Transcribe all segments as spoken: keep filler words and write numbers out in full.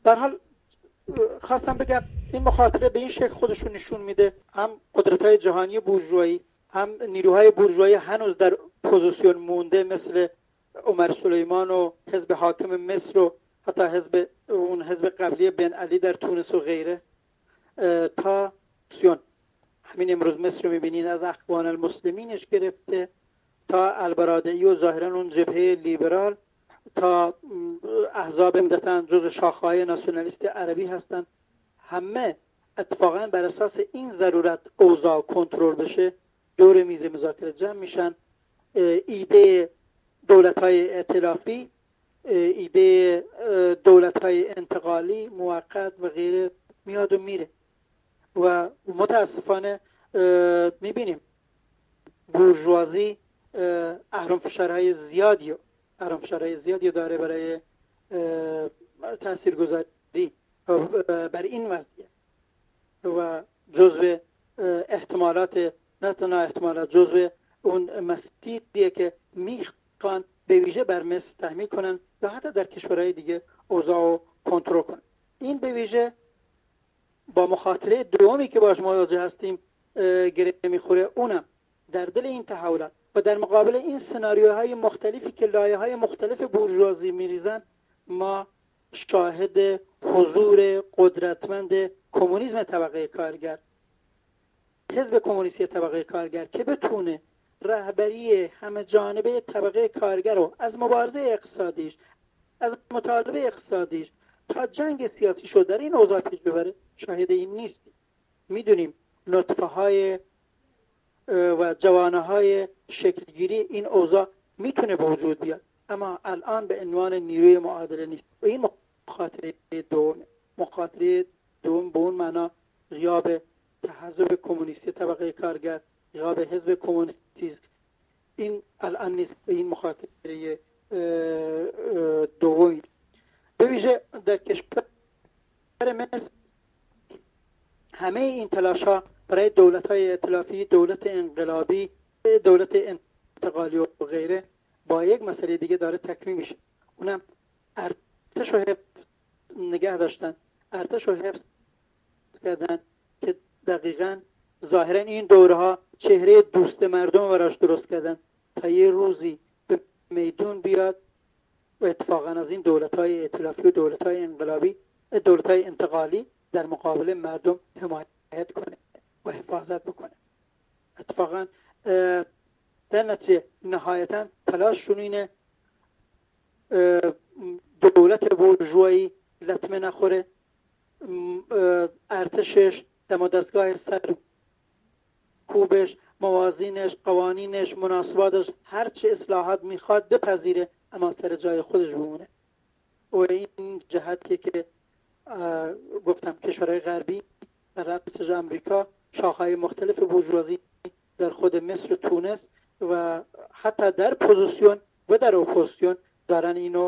در حال خواستم بگم این مخاطره به این شکل خودشون نشون میده، هم قدرت‌های جهانی بورژوایی، هم نیروهای بورژوایی هنوز در پوزیشن مونده مثل عمر سلیمان و حزب حاکم مصر و حتی حزب اون حزب قبلی بن علی در تونس و غیره، تا سیون همین امروز مصر رو میبینین از اخوان المسلمینش گرفته تا البرادعی و ظاهرا اون جبهه لیبرال تا احزاب عمدتاً جزو شاخه‌های ناسیونالیست عربی هستن، همه اتفاقاً بر اساس این ضرورت اوضاع کنترل بشه دور میز مذاکره جمع میشن. ایده دولت‌های ائتلافی، ایده دولت‌های انتقالی موقت و غیره میاد و میره و متاسفانه میبینیم بورژوازی اهرم فشارهای زیادی اهرم فشارهای زیادی داره برای تاثیرگذاری بر این وضعیت و جزو احتمالات نه تنها احتمالات جزو اون مسیریه که میخوان به ویژه بر مصر تحمیل کنن و حتی در کشورهای دیگه اوضاع رو کنترل کنن. این به ویژه با مخاطره دومی که باش مواجه هستیم گره میخوره، اونم در دل این تحولات و در مقابل این سناریوهای مختلفی که لایه‌های مختلف بورژوازی میریزن، ما شاهد حضور قدرتمند کمونیسم طبقه کارگر، حزب کمونیستی طبقه کارگر که بتونه رهبری همه جانبه طبقه کارگر رو از مبارزه اقتصادیش، از مطالبه اقتصادیش تا جنگ سیاسی شد در این اوضاع پیش ببره، شاهد این نیستیم. میدونیم نطفه های و جوانه های شکلگیری این اوضاع میتونه به وجود بیاد، اما الان به عنوان نیروی معادله نیست و این مخاطره دوم مخاطره دوم به اون معنا غیاب تحزب کمونیستی طبقه کارگر، غیاب حزب کمونیستی، این الان نیست. به این مخاطره دومی به ویژه در کشور مصر همه این تلاش ها برای دولت های ائتلافی، دولت انقلابی، دولت انتقالی و غیره با یک مسئله دیگه داره تکمیل میشه، اونم ارتش و حفظ نگه داشتن، ارتش و حفظ کردن که دقیقاً ظاهرا این دوره ها چهره دوست مردم براش درست کردن تا یه روزی به میدون بیاد و اتفاقاً از این دولت های ائتلافی و دولت های انقلابی، دولت های انتقالی در مقابل مردم حمایت کنه و حفاظت بکنه. اتفاقاً در نتیجه نهایتاً تلاششون اینه دولت بورژوایی لطمه نخوره، ارتشش، دم و دستگاه سر کوبش، موازینش، قوانینش، مناسباتش، هرچی اصلاحات میخواد بپذیره اما سر جای خودش بمونه. و این جهتی که گفتم کشورهای غربی در رأس امریکا، شاخه‌های مختلف بورژوازی در خود مصر و تونس و حتی در پوزیسیون و در اپوزیسیون دارن اینو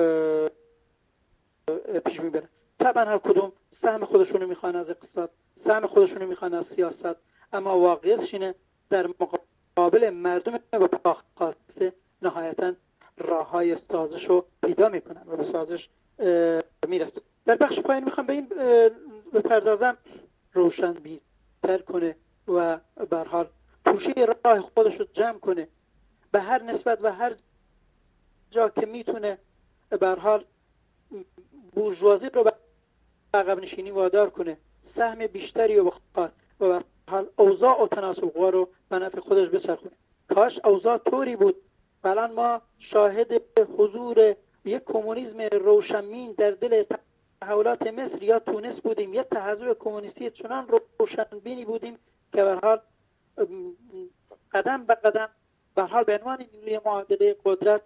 پیش میبرن. طبعا هر کدوم سهم خودشونو میخوان از اقتصاد، سهم خودشونو میخوان از سیاست، اما واقعیتش اینه در مقابل مردم و پاخاسته نهایتا راههای سازش رو پیدا میکنن و به سازش میرسن. در بخش پایین میخوام به این بپردازم روشن بیتر کنه و به هر حال توشه راه خودش رو جمع کنه به هر نسبت و هر جا که میتونه به هر حال بورژوازی رو به عقب نشینی وادار کنه، سهم بیشتری رو بخواد و به هر حال اوضاع و تناسب قوا رو به نفع خودش بچرخونه. کاش اوضاع طوری بود الان ما شاهد حضور یک کمونیسم روشنبین در دل تحولات مصر یا تونس بودیم، یک تحزب کمونیستی چنان روشنبینی بودیم که به هر حال قدم به قدم به هر حال به عنوان نیروی معادله قدرت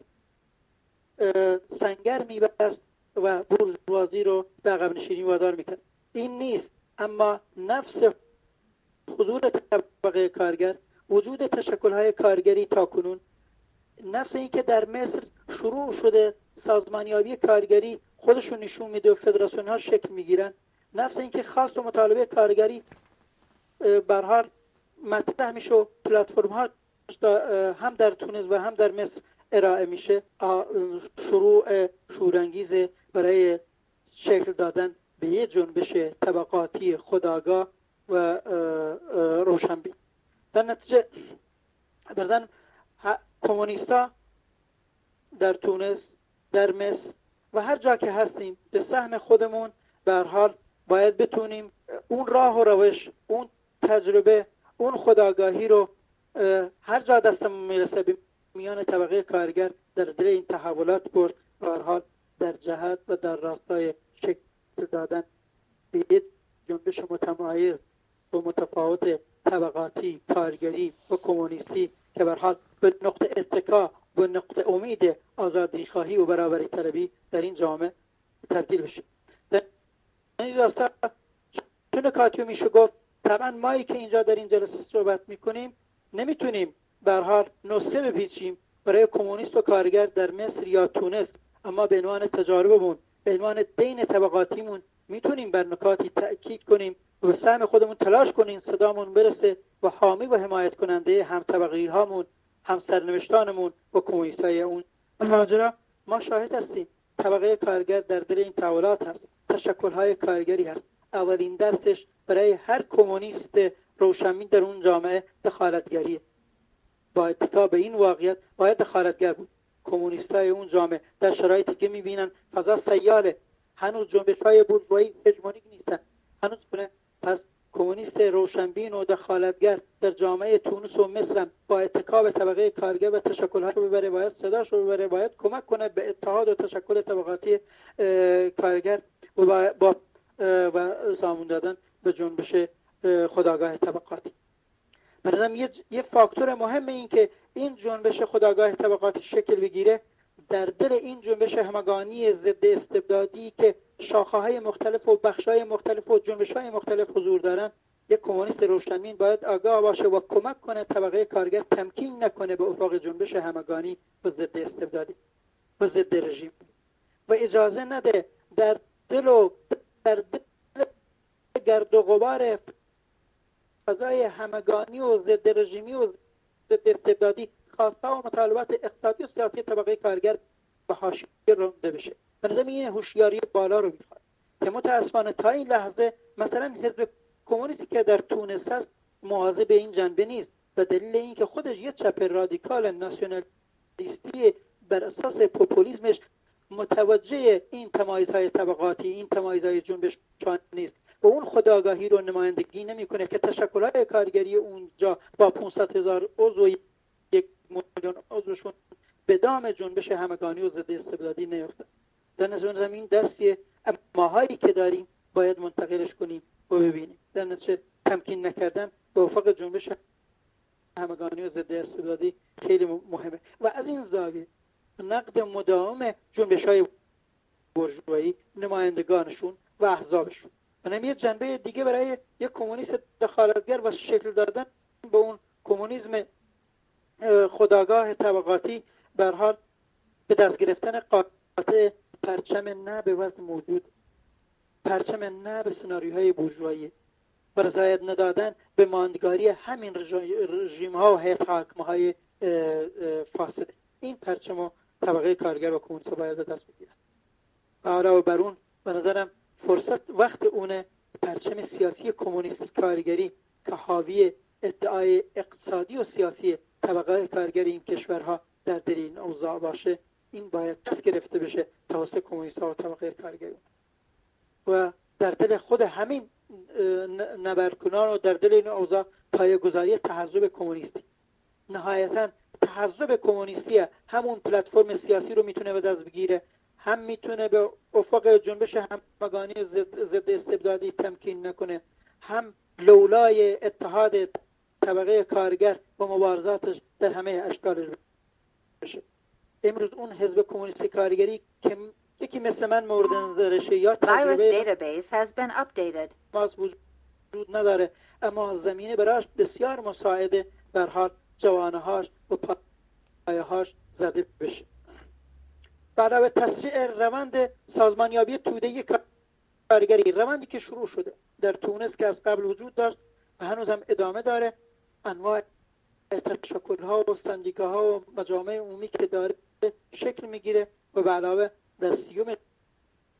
سنگر میبست و بورژوازی رو به عقب نشینی وادار میکرد. این نیست، اما نفس حضور طبقه کارگر، وجود تشکل‌های کارگری تاکنون، نفس این که در مصر شروع شده سازمانیابی کارگری خودشون نشون میده و فدراسیون ها شکل میگیرن، نفس این که خواست و مطالبه کارگری به هر حال مطرح میشه و پلتفرم ها هم در تونس و هم در مصر ارائه میشه، شروع شورانگیز برای شکل دادن به یه جنبش طبقاتی خودآگاه و روشنبین. در نتیجه برزن کمونیستا در تونس، در مصر و هر جا که هستیم به سهم خودمون به هر حال باید بتونیم اون راه و روش، اون تجربه، اون خودآگاهی رو هر جا دستمون میرسه میان طبقه کارگر در دل این تحولات برد و هر حال در جهت و در راستای شکل دادن به یک جنبش متمایز و متفاوت طبقاتی، کارگری و کمونیستی که به هر حال به نقطه اتکا و نقطه امید آزادی خواهی و برابری طلبی در این جامعه تبدیل بشه. در این راستا چون کاتیو میشه گفت طبعا مایی که اینجا در این جلسه صحبت میکنیم نمیتونیم به هر حال نسخه بپیچیم برای کمونیست و کارگر در مصر یا تونس، اما به عنوان تجاربمون، به عنوان دین طبقاتیمون میتونیم بر نکاتی تأکید کنیم و به سهم خودمون تلاش کنیم صدامون برسه و حامی و حمایت کننده هم طبقی هامون، هم سرنوشتانمون و کمونیستای اون ماجرا ما شاهد هستیم. طبقه کارگر در دل این تحولات هست، تشکل‌های کارگری هست. اولین درسش برای هر کمونیست روشنبین در اون جامعه دخالتگریه. با اتکا به این واقعیت باید دخالتگر بود. کمونیستای اون جامعه در شرایطی که میبینن فضا سیاله، هنوز جنبش‌های بورژوایی هژمونیک نیستن، هنوز کنه، پس کمونیست روشنبین و دخالتگر در جامعه تونس و مصر با اتکا به طبقه کارگر و تشکل‌هاشو ببره، باید صداشو ببره، باید کمک کنه به اتحاد و تشکل طبقاتی کارگر و با و سامون دادن به جنبش خودآگاه طبقاتی. مثلا یه یه فاکتور مهم این که این جنبش خودآگاه طبقاتی شکل بگیره در دل این جنبش همگانی ضد استبدادی که شاخه‌های مختلف و بخش‌های مختلف و جنبش‌های مختلف حضور دارن، یک کمونیست روشنبین باید آگاه باشه و کمک کنه طبقه کارگر تمکین نکنه به افق جنبش همگانی و ضد استبدادی و ضد رژیم و اجازه نده در دل و در دل گرد و غبار فضای همگانی و ضد رژیمی و ضد استبدادی خواسته و مطالبات اقتصادی و سیاسی طبقه کارگر به حاشیه رانده بشه. بنظرم این هوشیاری بالا رو میخواد که متاسفانه تا این لحظه مثلا حزب کمونیستی که در تونس هست مواظب به این جنبه نیست و دلیل این که خودش یه چپ رادیکال ناسیونالیستی بر اساس پوپولیسمش متوجه این تمایزهای طبقاتی، این تمایزهای جنبش نیست و اون خودآگاهی رو نمایندگی نمیکنه که تشکل‌های کارگری اونجا با پانصد هزار عضو یک میلیون عضوشون به دام جنبش همگانی و ضد استبدادی نیفتن. در نتیجه زمین درسیه ماهایی که داریم باید منتقلش کنیم و ببینیم. در نتیجه تمکین نکردن به افق جنبش همگانی و ضد استبدادی خیلی مهمه و از این زاویه نقد مداوم جنبش‌های بورژوایی، نمایندگانشون و احزابشون. من یه جنبه دیگه برای یک کمونیست دخالتگر و شکل دادن به اون کمونیسم خودآگاه طبقاتی به هر حال به دست گرفتن قاطع پرچم نه به وضع موجود، پرچم نه به سناریوهای بورژوایی و رضایت ندادن به ماندگاری همین رژیم ها و هیئت حاکمه های فاسد. این پرچم و طبقه کارگر و کمونیست باید به دست بگیرن. علاوه بر اون به نظرم فرصت وقت اونه پرچم سیاسی کمونیستی کارگری که حاوی ادعای اقتصادی و سیاسی طبقه کارگری این کشورها در دل این اوضاع باشه، این باید دست گرفته بشه توسط کمونیست‌ها و طبقه کارگری و در دل خود همین نبرکنان و در دل این اوضاع پایه‌گذاری تحزب کمونیستی. نهایتاً تحزب کمونیستی همون پلتفرم سیاسی رو میتونه به دست بگیره، هم میتونه به افق جنبش همگانی ضد استبدادی تمکین نکنه، هم لولای اتحاد طبقه کارگر و مبارزاتش در همه اشکالش بشه. امروز اون حزب کمونیستی کارگری که یکی مثل من مورد نظرشه یا تجربه database has been updated. وجود نداره، اما زمینه براش بسیار مساعده بر حال جوانهاش و پایهاش زده بشه. برای تسریع روند سازمانیابی توده کارگری، روندی که شروع شده در تونس که از قبل وجود داشت و هنوز هم ادامه داره، انواع تشکل‌ها و سندیکاها و مجامع عمومی که داره شکل میگیره و به علاوه در سیوم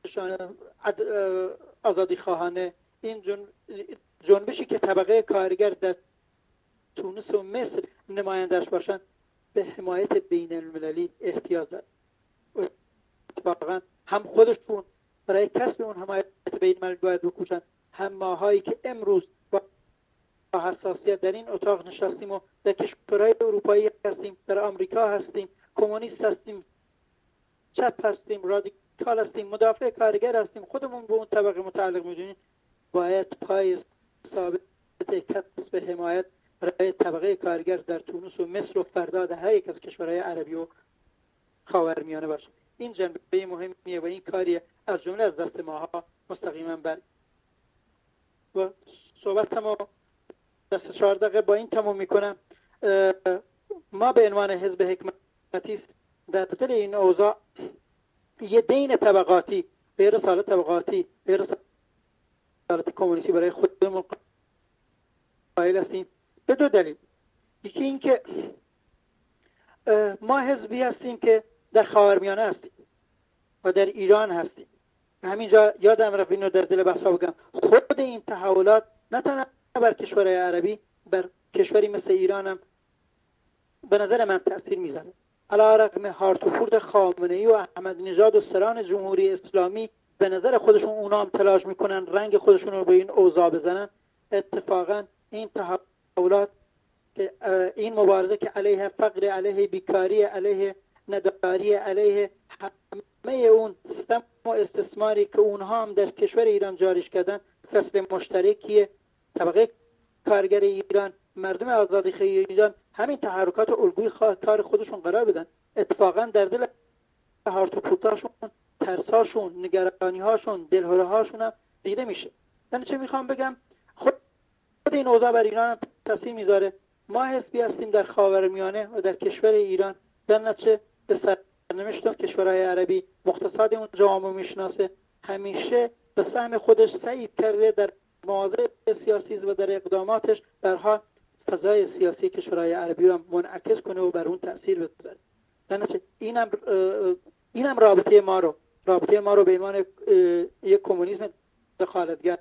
آزادی خواهانه، این جنبشی که طبقه کارگر در تونس و مصر نمایندش باشند به حمایت بین المللی احتیاج دارد. اتفاقا هم خودشون برای کسب اون حمایت بین المللی باید بکوشند، هم ماهایی که امروز با حساسیت در این اتاق نشستیم و در کشورهای اروپایی هستیم، در آمریکا هستیم، کمونیست هستیم، چپ هستیم، رادیکال هستیم، مدافع کارگر هستیم، خودمون به اون طبقه متعلق میدونیم، باید پای ثابت کسب حمایت برای طبقه کارگر در تونس و مصر و فردا در هر یک از کشورهای عربی و خاورمیانه باشه. این جنبه مهمیه و این کاری از جمله از دست ماها مستقیما بر و صحبتمو دست چهار دقیقه با این تموم میکنم. ما به عنوان حزب حکمتی در دل این اوضاع یه دین طبقاتی به رسالت طبقاتی به رسالت کمونیستی برای خودمون قائل هستیم به دو دلیل. یکی این که ما حزبی هستیم که در خاورمیانه هستیم و در ایران هستیم. همینجا یادم رفت اینو در دل بحثا بگم، خود این تحولات نه تنها بر کشورهای عربی، بر کشوری مثل ایران هم به نظر من تأثیر میذاره. علی رغم هارت و پورت خامنه‌ای و احمد نژاد و سران جمهوری اسلامی به نظر خودشون اونا هم تلاش میکنن رنگ خودشون رو به این اوضاع بزنن، اتفاقا این تحولات که این مبارزه که علیه فقر، علیه بیکاری، علیه نداری، علیه همه اون سیستم و استثماری که اونها هم در کشور ایران جاریش کردن، فصل مشترکیه. طبقه کارگر ایران، مردم آزادخواه ایران همین تحرکات و الگوی کار خودشون قرار بدن. اتفاقا در دل هارت و پورتاشون، ترساشون، نگرانیهاشون، دلهرهاشون هم دیده میشه. من چه میخوام بگم، خود این اوضاع بر ایران هم تاثیر میذاره. ما حزبی هستیم در خاورمیانه و در کشور ایران، در نتیجه به سرنوشت از کشورهای عربی مقتصاد اون جامعه میشناسه، همیشه به سهم خودش سعی کرده در مواضع سیاسی و در اقداماتش برها فضای سیاسی کشورهای عربی رو منعکس کنه و بر اون تاثیر بذاره. در نتیجه اینم اینم رابطه ما رو رابطه ما رو به عنوان یک کمونیسم دخالتگر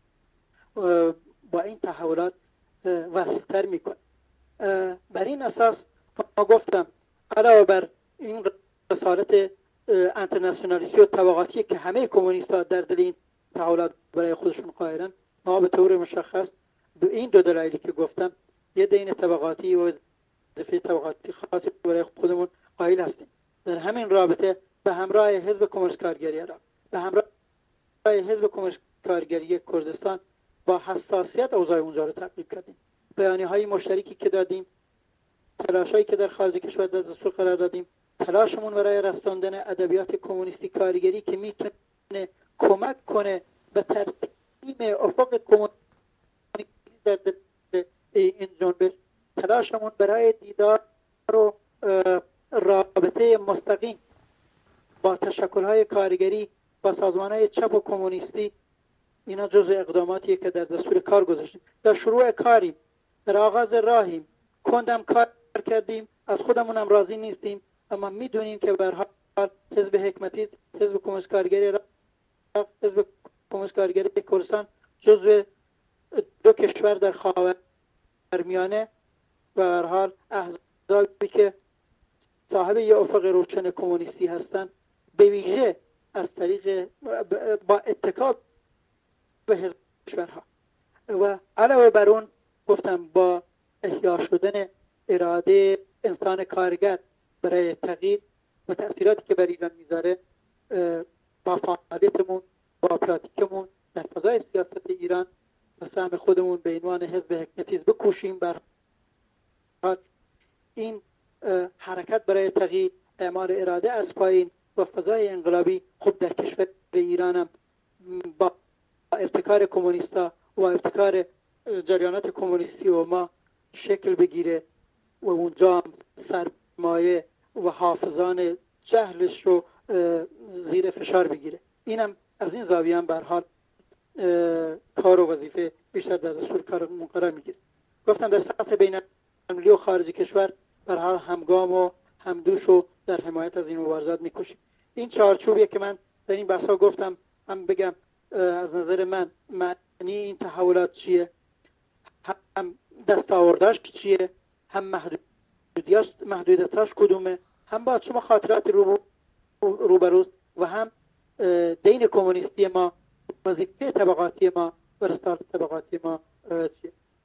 با این تحولات وسیع‌تر میکنه. بر این اساس ما گفتم علاوه بر این رسالت انترناسیونالیستی و طبقاتی که همه کمونیست‌ها در دل این تحولات برای خودشون قائلن، ما به طور مشخص به این دو دلایلی که گفتم یه دین طبقاتی و وظیفه طبقاتی خاصی برای خودمون قائل هستیم. در همین رابطه به همراه حزب کمونیست کارگری عراق، به همراه حزب کمونیست کارگری کردستان با حساسیت اوضاع اونجا رو تعقیب کردیم. بیانیه‌های مشترکی که دادیم، تلاشایی که در خارج کشور در دستور قرار دادیم، تلاشمون برای رساندن ادبیات کمونیستی کارگری که میتونه کمک کنه به ترسیم افق کمونیستی در این جنبش، تلاشمون برای دیدار و رابطه مستقیم با تشکل‌های کارگری با سازمان‌های چپ و کمونیستی، اینا جزء اقداماتیه که در دستور کار گذاشتیم. در شروع کاریم، در آغاز راهیم، کندم کار کردیم، از خودمونم راضی نیستیم، اما میدونیم که به هر حال حزب حکمتی، حزب کمونیست کارگری عراق، حزب کمونیست کارگری کردستان جزء دو کشور در خاورمیانه و به هر حال احزابی که صاحب یه افق روشن کمونیستی هستند، به ویژه از طریق با اتکا به حزب کشورها و علاوه بر اون گفتم با احیا شدن اراده انسان کارگر برای تغییر و تأثیراتی که بر ایران میذاره، با فعالیتمون، با پراتیکمون در فضای سیاست ایران و سهم خودمون به عنوان حزب حکمتی بکوشیم بر این حرکت برای تغییر، اعمال اراده از پایین و فضای انقلابی خوب در کشور ایران هم با ابتکار کمونیستا و ابتکار جریانات کمونیستی و ما شکل بگیره و اونجا سرمایه و حافظان جهلش رو زیر فشار بگیره. اینم از این زاویه هم به هر حال کار و وظیفه بیشتر در دستور کار قرار میگیره. گفتم در سطح بین المللی و خارج کشور به هر حال همگام و همدوش و در حمایت از این مبارزات میکشیم. این چارچوبیه که من در این بحث ها گفتم، هم بگم از نظر من معنی این تحولات چیه، هم دستاورداش چیه، هم محدودیتاش محدودیتاش کدومه، هم باید شما خاطرات رو روبروست و هم دین کمونیستی ما، وظیفه طبقاتی ما و رسالت طبقاتی ما چیه.